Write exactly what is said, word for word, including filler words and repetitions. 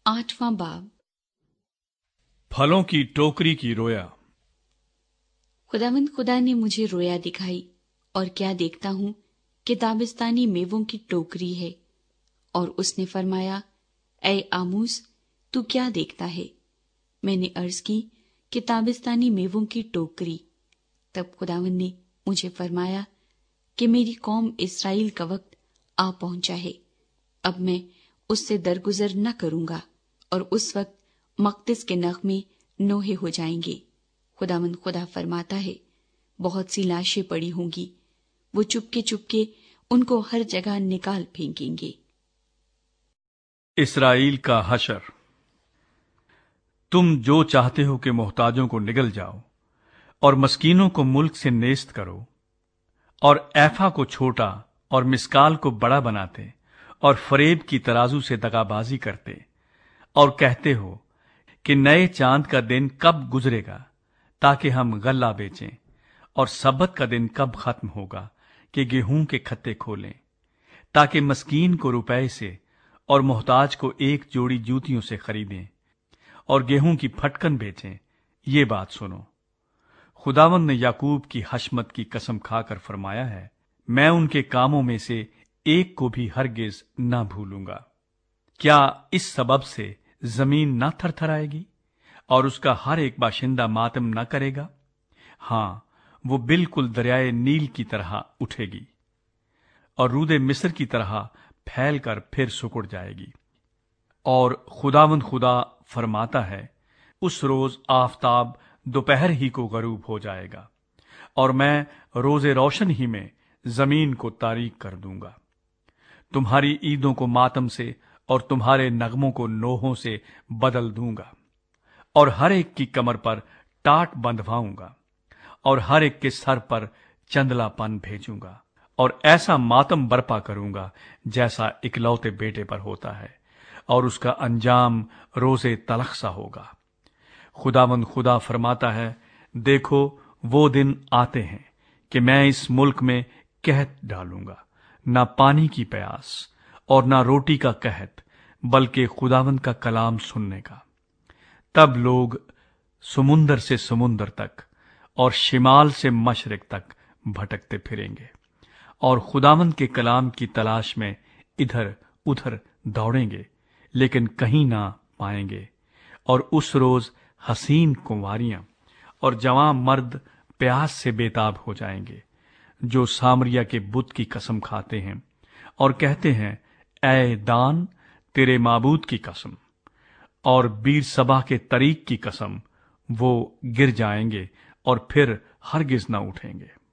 आठवां बाब। फलों की टोकरी की रोया। खुदावंद खुदा ने मुझे रोया दिखाई, और क्या देखता हूँ कि ताबिस्तानी मेवों की टोकरी है। और उसने फरमाया, ऐ आमूस, तू क्या देखता है? मैंने अर्ज की कि ताबिस्तानी मेवों की टोकरी। तब खुदावंद ने मुझे फरमाया कि मेरी कौम इस्राएल का वक्त आ पहुंचा है। अब मैं उससे दरगुजर न करूंगा, और उस वक्त मकदस के नगमे नोहे हो जाएंगे। खुदावंद खुदा फरमाता है, बहुत सी लाशें पड़ी होंगी, वो चुपके चुपके उनको हर जगह निकाल फेंकेंगे। इस्राएल का हशर। तुम जो चाहते हो कि मोहताजों को निगल जाओ और मस्कीनों को मुल्क से नेस्त करो, और ऐफा को छोटा और मिस्काल को बड़ा बनाते, और फरेब की तराजू से दगाबाजी करते, और कहते हो कि नए चांद का दिन कब गुजरेगा ताकि हम गल्ला बेचें, और सब्बत का दिन कब खत्म होगा कि गेहूं के खत्ते खोलें, ताकि मस्कीन को रुपए से और मोहताज को एक जोड़ी जूतियों से खरीदें और गेहूं की फटकन बेचें। ये बात सुनो, खुदावंद ने याकूब की हशमत की कसम खाकर फरमाया है, मैं उनके कामों में से एक को भी हरगिज न भूलूंगा। क्या इस सबब से जमीन न थरथराएगी और उसका हर एक बाशिंदा मातम न करेगा? हां, वो बिल्कुल दरियाए नील की तरह उठेगी और रूदे मिस्र की तरह फैलकर फिर सुकुड़ जाएगी। और खुदावंद खुदा फरमाता है, उस रोज आफताब दोपहर ही को गरूब हो जाएगा, और मैं रोजे रोशन ही में जमीन को तारीक कर दूंगा। तुम्हारी ईदों को मातम से और तुम्हारे नगमों को नोहों से बदल दूंगा, और हर एक की कमर पर टाट बंधवाऊंगा, और हर एक के सर पर चंदलापन भेजूंगा, और ऐसा मातम बर्पा करूंगा जैसा इकलौते बेटे पर होता है, और उसका अंजाम रोजे तलख सा होगा। खुदावंद खुदा फरमाता है, देखो वो दिन आते हैं कि मैं इस मुल्क में कहत डालूंगा, ना पानी की प्यास और ना रोटी का कहत, बल्कि खुदावंद का कलाम सुनने का। तब लोग समुंदर से समुंदर तक और शिमाल से मशरिक तक भटकते फिरेंगे, और खुदावंद के कलाम की तलाश में इधर उधर दौड़ेंगे, लेकिन कहीं ना पाएंगे। और उस रोज हसीन कुंवारियां और जवां मर्द प्यास से बेताब हो जाएंगे, जो सामरिया के बुत की कसम खाते हैं और कहते हैं, ऐ दान, तेरे माबूद की कसम, और बीर सबा के तरीक की कसम, वो गिर जाएंगे और फिर हरगिज न उठेंगे।